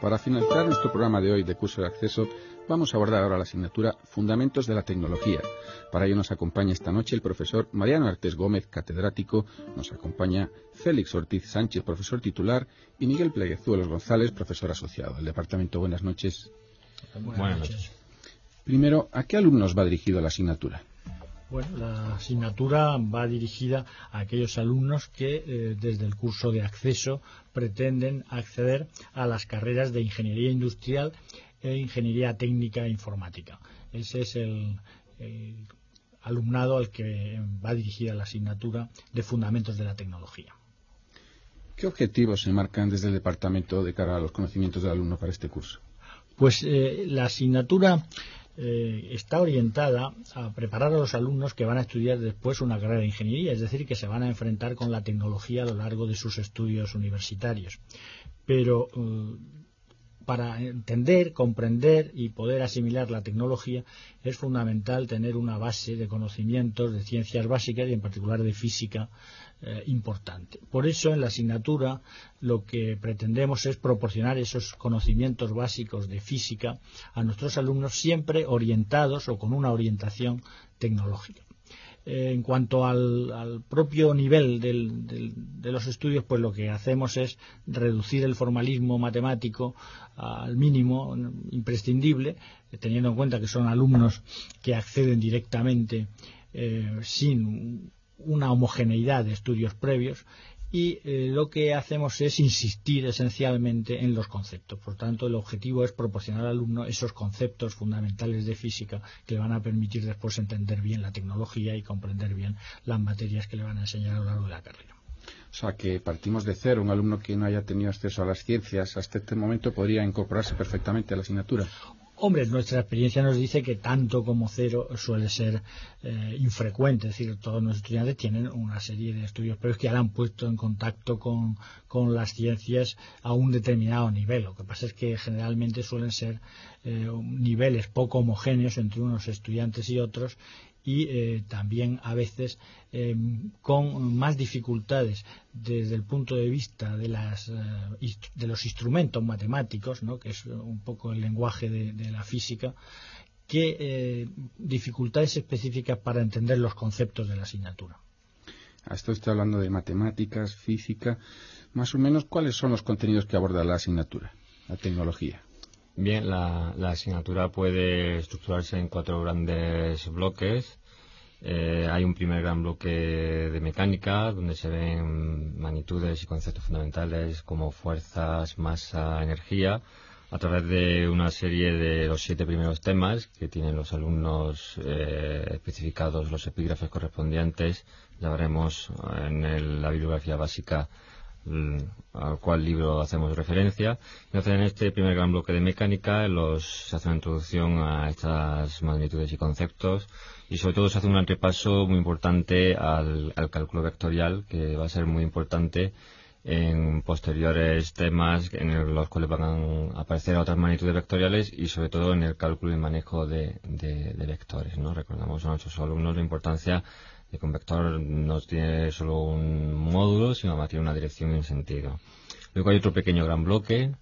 Para finalizar nuestro programa de hoy de curso de acceso, vamos a abordar ahora la asignatura Fundamentos de la Tecnología. Para ello nos acompaña esta noche el profesor Mariano Artés Gómez, catedrático, nos acompaña Félix Ortiz Sánchez, profesor titular, y Miguel Pleguezuelos González, profesor asociado del departamento. Buenas noches. Buenas noches. Primero, ¿a qué alumnos va dirigida la asignatura? Bueno, la asignatura va dirigida a aquellos alumnos que desde el curso de acceso pretenden acceder a las carreras de Ingeniería Industrial e Ingeniería Técnica e Informática. Ese es el alumnado al que va dirigida la asignatura de Fundamentos de la Tecnología. ¿Qué objetivos se marcan desde el departamento de cara a los conocimientos del alumno para este curso? Pues la asignatura está orientada a preparar a los alumnos que van a estudiar después una carrera de ingeniería, es decir, que se van a enfrentar con la tecnología a lo largo de sus estudios universitarios. Pero para entender, comprender y poder asimilar la tecnología es fundamental tener una base de conocimientos de ciencias básicas y en particular de física importante. Por eso en la asignatura lo que pretendemos es proporcionar esos conocimientos básicos de física a nuestros alumnos, siempre orientados o con una orientación tecnológica. En cuanto al propio nivel de los estudios, pues lo que hacemos es reducir el formalismo matemático al mínimo imprescindible, teniendo en cuenta que son alumnos que acceden directamente sin una homogeneidad de estudios previos, y lo que hacemos es insistir esencialmente en los conceptos. Por tanto, el objetivo es proporcionar al alumno esos conceptos fundamentales de física que le van a permitir después entender bien la tecnología y comprender bien las materias que le van a enseñar a lo largo de la carrera. O sea, que partimos de cero. Un alumno que no haya tenido acceso a las ciencias hasta este momento podría incorporarse perfectamente a la asignatura. Hombre, nuestra experiencia nos dice que tanto como cero suele ser infrecuente, es decir, todos los estudiantes tienen una serie de estudios previos que ya la han puesto en contacto con las ciencias a un determinado nivel. Lo que pasa es que generalmente suelen ser niveles poco homogéneos entre unos estudiantes y otros, y también a veces con más dificultades desde el punto de vista de los instrumentos matemáticos, ¿no?, que es un poco el lenguaje de la física, que dificultades específicas para entender los conceptos de la asignatura. Esto está hablando de matemáticas, física. Más o menos, ¿cuáles son los contenidos que aborda la asignatura, la tecnología? Bien, la asignatura puede estructurarse en 4 grandes bloques. Hay un primer gran bloque de mecánica, donde se ven magnitudes y conceptos fundamentales como fuerzas, masa, energía, a través de una serie de los 7 primeros temas que tienen los alumnos especificados los epígrafes correspondientes. Ya veremos en la bibliografía básica al cual libro hacemos referencia. Entonces, en este primer gran bloque de mecánica se hace una introducción a estas magnitudes y conceptos, y sobre todo se hace un gran repaso muy importante al cálculo vectorial, que va a ser muy importante en posteriores temas en los cuales van a aparecer otras magnitudes vectoriales, y sobre todo en el cálculo y manejo de vectores, ¿no? Recordamos a nuestros alumnos la importancia de que un vector no tiene solo un módulo, sino que tiene una dirección y un sentido. Luego hay otro pequeño gran bloque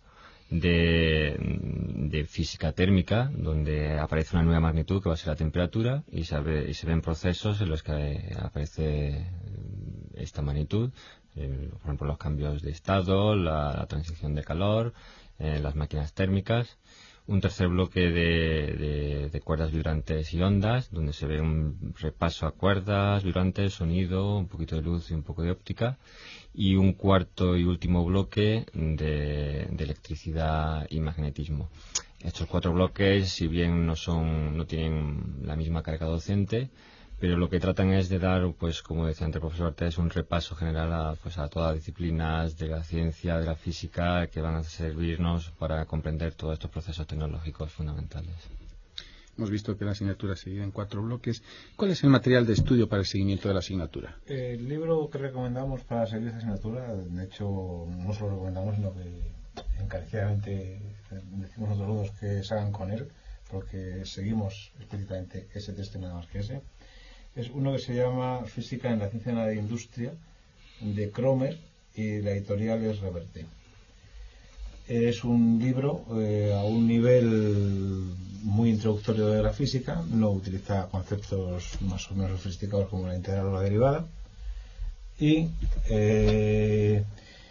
de física térmica, donde aparece una nueva magnitud que va a ser la temperatura, y se ven procesos en los que aparece esta magnitud, por ejemplo los cambios de estado, la transición de calor, las máquinas térmicas. Un tercer bloque de cuerdas vibrantes y ondas, donde se ve un repaso a cuerdas, vibrantes, sonido, un poquito de luz y un poco de óptica. Y un cuarto y último bloque de electricidad y magnetismo. Estos 4 bloques, si bien no tienen la misma carga docente, pero lo que tratan es de dar, pues como decía antes el profesor Artés, un repaso general a todas las disciplinas de la ciencia, de la física, que van a servirnos para comprender todos estos procesos tecnológicos fundamentales. Hemos visto que la asignatura se divide en 4 bloques. ¿Cuál es el material de estudio para el seguimiento de la asignatura? El libro que recomendamos para seguir esta asignatura, de hecho, no solo lo recomendamos, sino que encarecidamente decimos a los alumnos que salgan con él, porque seguimos explícitamente ese texto nada más que ese. Es uno que se llama Física en la ciencia de la industria, de Cromer, y la editorial es Reverte. Es un libro a un nivel muy introductorio de la física, no utiliza conceptos más o menos sofisticados como la integral o la derivada, y es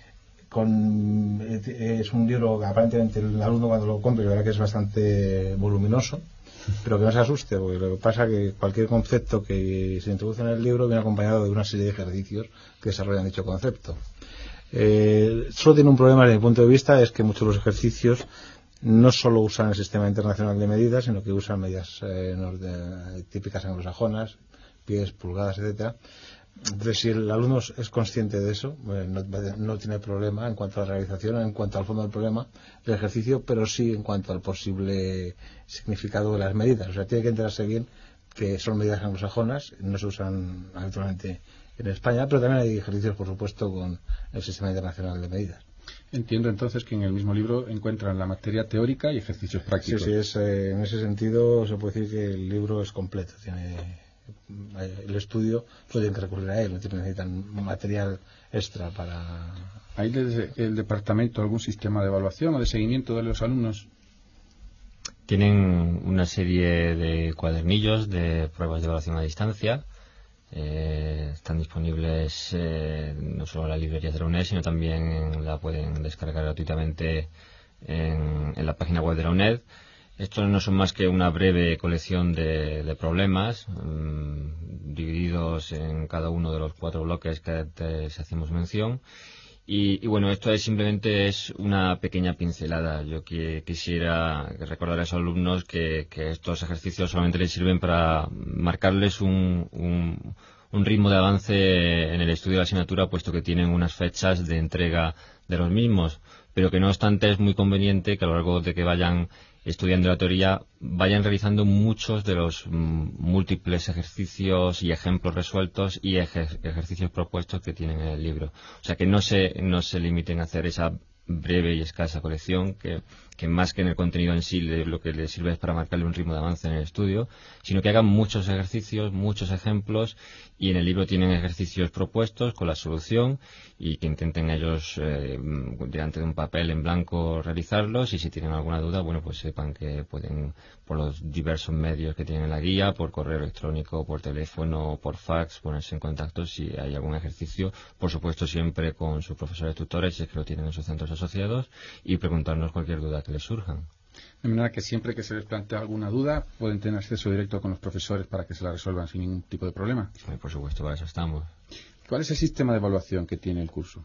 un libro que aparentemente el alumno cuando lo compre verá que es bastante voluminoso, pero que no se asuste, porque lo que pasa es que cualquier concepto que se introduce en el libro viene acompañado de una serie de ejercicios que desarrollan dicho concepto. Solo tiene un problema desde mi punto de vista, es que muchos de los ejercicios no solo usan el sistema internacional de medidas, sino que usan medidas típicas anglosajonas, pies, pulgadas, etcétera. Entonces, si el alumno es consciente de eso, no tiene problema en cuanto a la realización, en cuanto al fondo del problema del ejercicio, pero sí en cuanto al posible significado de las medidas. O sea, tiene que enterarse bien que son medidas anglosajonas, no se usan habitualmente en España, pero también hay ejercicios, por supuesto, con el sistema internacional de medidas. Entiendo entonces que en el mismo libro encuentran la materia teórica y ejercicios prácticos. Sí, en ese sentido se puede decir que el libro es completo. El estudio no tienen que recurrir a él, no necesitan material extra para... ¿Hay desde el departamento algún sistema de evaluación o de seguimiento de los alumnos? Tienen una serie de cuadernillos de pruebas de evaluación a distancia. Están disponibles no solo en las librerías de la UNED, sino también la pueden descargar gratuitamente en la página web de la UNED. Estos no son más que una breve colección de problemas divididos en cada uno de los 4 bloques que antes hacemos mención. Y bueno, esto simplemente es una pequeña pincelada. Yo quisiera recordar a esos alumnos que estos ejercicios solamente les sirven para marcarles un ritmo de avance en el estudio de la asignatura, puesto que tienen unas fechas de entrega de los mismos, pero que no obstante es muy conveniente que a lo largo de que vayan estudiando la teoría vayan realizando muchos de los múltiples ejercicios y ejemplos resueltos y ejercicios propuestos que tienen en el libro. O sea, que no se limiten a hacer esa breve y escasa colección que más que en el contenido en sí lo que les sirve es para marcarle un ritmo de avance en el estudio, sino que hagan muchos ejercicios, muchos ejemplos, y en el libro tienen ejercicios propuestos con la solución y que intenten ellos delante de un papel en blanco realizarlos, y si tienen alguna duda, bueno, pues sepan que pueden, por los diversos medios que tienen en la guía, por correo electrónico, por teléfono, por fax, ponerse en contacto si hay algún ejercicio, por supuesto siempre con sus profesores tutores, si es que lo tienen en sus centros asociados, y preguntarnos cualquier duda que les surjan. De manera que siempre que se les plantea alguna duda pueden tener acceso directo con los profesores para que se la resuelvan sin ningún tipo de problema. Por supuesto, para eso estamos. ¿Cuál es el sistema de evaluación que tiene el curso?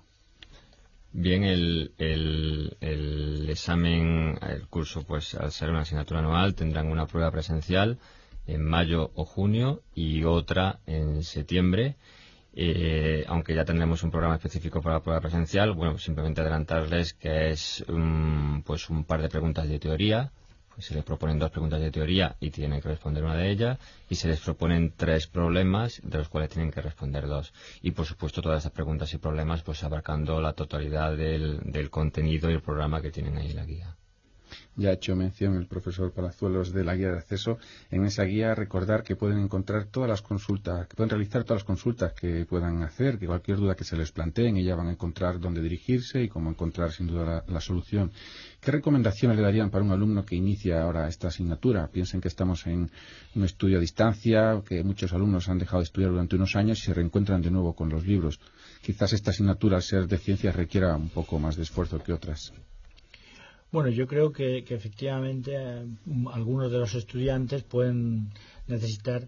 Bien, el examen, el curso, pues al ser una asignatura anual, tendrán una prueba presencial en mayo o junio y otra en septiembre. Aunque ya tendremos un programa específico para la prueba presencial, bueno, simplemente adelantarles que es pues un par de preguntas de teoría. Pues se les proponen 2 preguntas de teoría y tienen que responder una de ellas, y se les proponen 3 problemas de los cuales tienen que responder 2, y por supuesto todas estas preguntas y problemas pues abarcando la totalidad del contenido y el programa que tienen ahí en la guía. Ya ha hecho mención el profesor Palazuelos de la guía de acceso. En esa guía recordar que pueden encontrar todas las consultas, que pueden realizar todas las consultas que puedan hacer, que cualquier duda que se les plantee, en ella van a encontrar dónde dirigirse y cómo encontrar sin duda la solución. ¿Qué recomendaciones le darían para un alumno que inicia ahora esta asignatura? Piensen que estamos en un estudio a distancia, que muchos alumnos han dejado de estudiar durante unos años y se reencuentran de nuevo con los libros. Quizás esta asignatura, al ser de ciencias, requiera un poco más de esfuerzo que otras. Bueno, yo creo que efectivamente algunos de los estudiantes pueden necesitar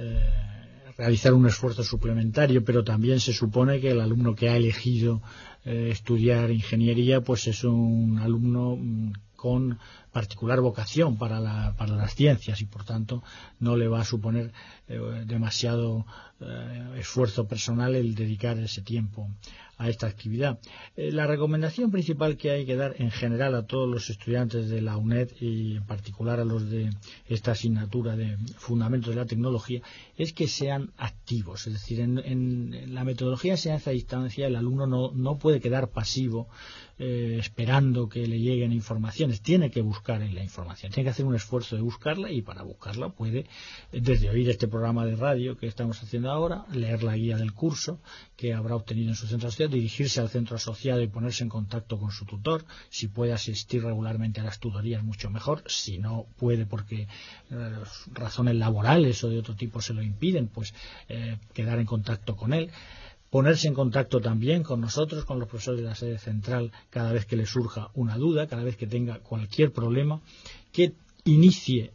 realizar un esfuerzo suplementario, pero también se supone que el alumno que ha elegido estudiar ingeniería pues es un alumno con particular vocación para las ciencias, y por tanto no le va a suponer demasiado esfuerzo personal el dedicar ese tiempo a esta actividad. La recomendación principal que hay que dar en general a todos los estudiantes de la UNED, y en particular a los de esta asignatura de Fundamentos de la Tecnología, es que sean activos. Es decir, en la metodología de enseñanza a distancia el alumno no puede quedar pasivo esperando que le lleguen informaciones, tiene que buscar buscar en la información. Tiene que hacer un esfuerzo de buscarla, y para buscarla puede, desde oír este programa de radio que estamos haciendo ahora, leer la guía del curso que habrá obtenido en su centro asociado, dirigirse al centro asociado y ponerse en contacto con su tutor. Si puede asistir regularmente a las tutorías, mucho mejor. Si no puede porque razones laborales o de otro tipo se lo impiden, pues quedar en contacto con él. Ponerse en contacto también con nosotros, con los profesores de la sede central, cada vez que le surja una duda, cada vez que tenga cualquier problema, que inicie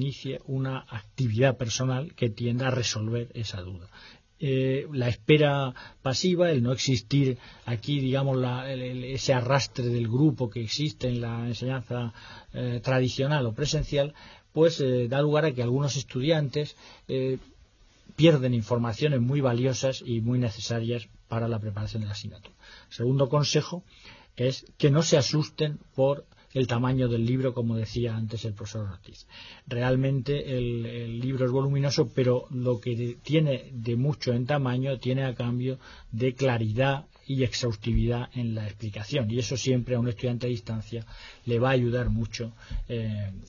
una actividad personal que tienda a resolver esa duda. La espera pasiva, el no existir aquí, digamos, ese arrastre del grupo que existe en la enseñanza tradicional o presencial, pues da lugar a que algunos estudiantes pierden informaciones muy valiosas y muy necesarias para la preparación de la asignatura. Segundo consejo es que no se asusten por el tamaño del libro, como decía antes el profesor Ortiz. Realmente el libro es voluminoso, pero lo que tiene de mucho en tamaño tiene a cambio de claridad y exhaustividad en la explicación, y eso siempre a un estudiante a distancia le va a ayudar mucho en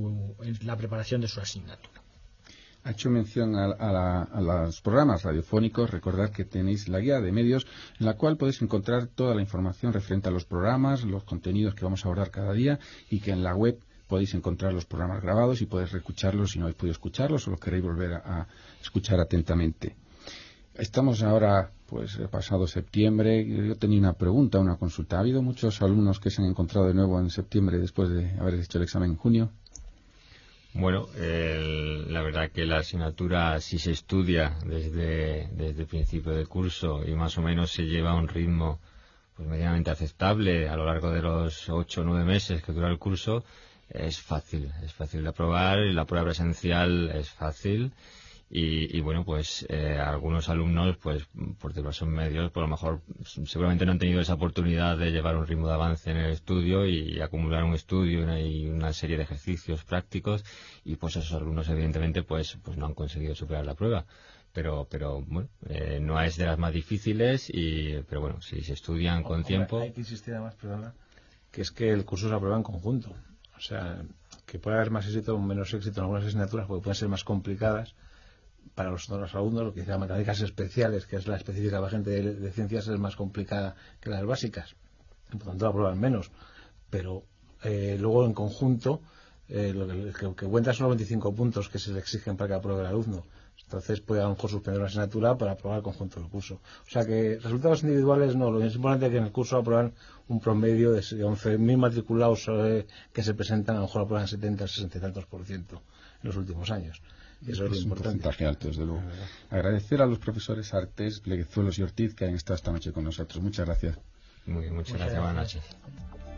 la preparación de su asignatura. Ha hecho mención a los programas radiofónicos. Recordad que tenéis la guía de medios, en la cual podéis encontrar toda la información referente a los programas, los contenidos que vamos a abordar cada día, y que en la web podéis encontrar los programas grabados y podéis reescucharlos si no habéis podido escucharlos o los queréis volver a escuchar atentamente. Estamos ahora, pues, pasado septiembre. Yo tenía una pregunta, una consulta. ¿Ha habido muchos alumnos que se han encontrado de nuevo en septiembre después de haber hecho el examen en junio? Bueno, la verdad que la asignatura, si se estudia desde el principio del curso y más o menos se lleva a un ritmo pues medianamente aceptable a lo largo de los 8 o 9 meses que dura el curso, es fácil de aprobar, y la prueba presencial es fácil. Y bueno, pues algunos alumnos, pues por diversos medios, por lo mejor seguramente no han tenido esa oportunidad de llevar un ritmo de avance en el estudio y acumular un estudio y una serie de ejercicios prácticos, y pues esos alumnos evidentemente pues no han conseguido superar la prueba. Pero bueno, no es de las más difíciles, pero bueno, si se estudian con tiempo. Hay que insistir además, perdona, que es que el curso se aprueba en conjunto. O sea, que puede haber más éxito o menos éxito en algunas asignaturas porque pueden ser más complicadas para los alumnos. Lo que dice matemáticas especiales, que es la específica para gente de ciencias, es más complicada que las básicas, por lo tanto la aprueban menos, pero luego en conjunto lo que cuenta son los 25 puntos que se le exigen para que apruebe el alumno. Entonces puede a lo mejor suspender una asignatura para aprobar el conjunto del curso. O sea que resultados individuales no, lo importante es que en el curso aprueban un promedio de 11.000 matriculados que se presentan, a lo mejor aprueban 70, 60 y tantos % en los últimos años. Y eso es lo importante. Un porcentaje alto, desde luego. Agradecer a los profesores Artés, Pleguezuelos y Ortiz que han estado esta noche con nosotros. Muchas gracias. Muy bien, muchas gracias. Buenas noches.